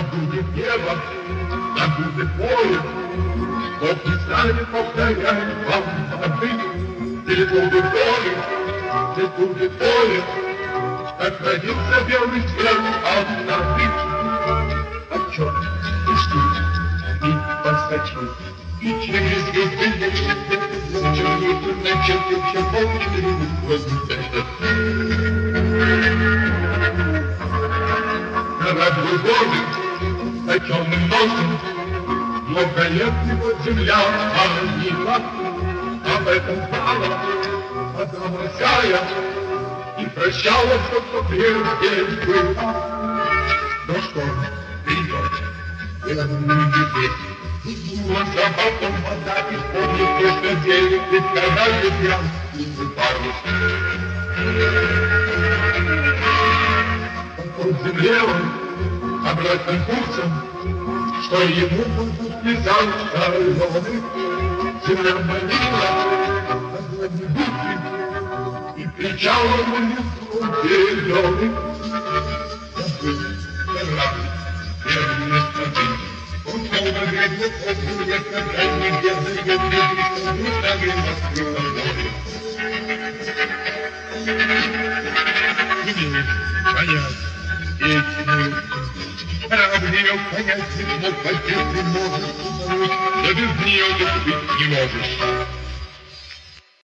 будет небо, там будет поле, вот не станет повторять вам воды. Здесь будет поле, здесь будет поле, как родится белый свет от норы. А черт, и что, и поскочил, и через звезды начал помнить над глубоким, точенным носом, много лет его земля манила. Об этом знала, одна и прощала все, что прежде было. Но что придет, верный язык, глаза потом вода, и вспомнит то, что делит, ведь когда ветрян и парус. Под земле он обратным курсом, что ему будут лизать соленый. Земля манила, огонь бухи, и кричала ему зеленый. Забыл, корабль, верный смотри, он долго гребет, я когда нигде загодит, и грустами Москвы на море. Не понять эти корабль ее понять не мог, хотеть не может, да без нее ты быть не можешь.